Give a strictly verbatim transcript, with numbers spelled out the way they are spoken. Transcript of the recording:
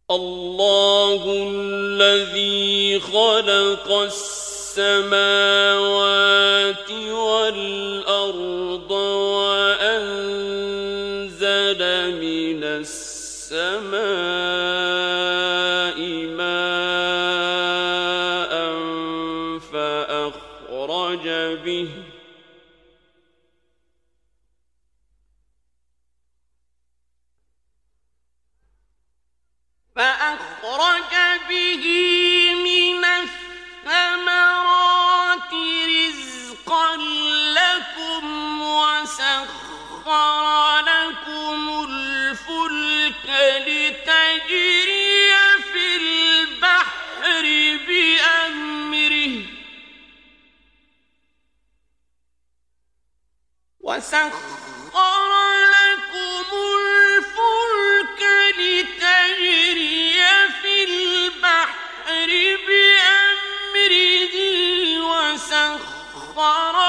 الله الذي خلق السماوات والأرض وأنزل من السماء ماء فأخرج به فأخرج به من الثمرات رزقا لكم وسخر لكم الفلك لتجري في البحر بأمره وسخر لكم الفلك لتجري في البحر بأمره وسخر